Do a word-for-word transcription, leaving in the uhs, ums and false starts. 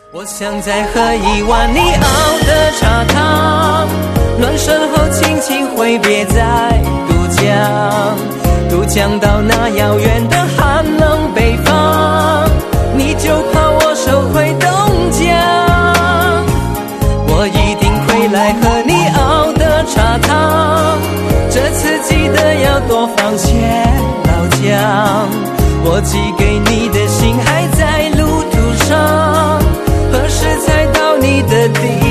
我想再喝一碗你熬的茶汤，暖身后轻轻挥别在渡江，渡江到那遥远的寒冷北方，你就怕我收回东江。我一定会来喝你熬的茶汤，这次记得要多放些老姜。我寄给你的信还在路途上，何时才到你的地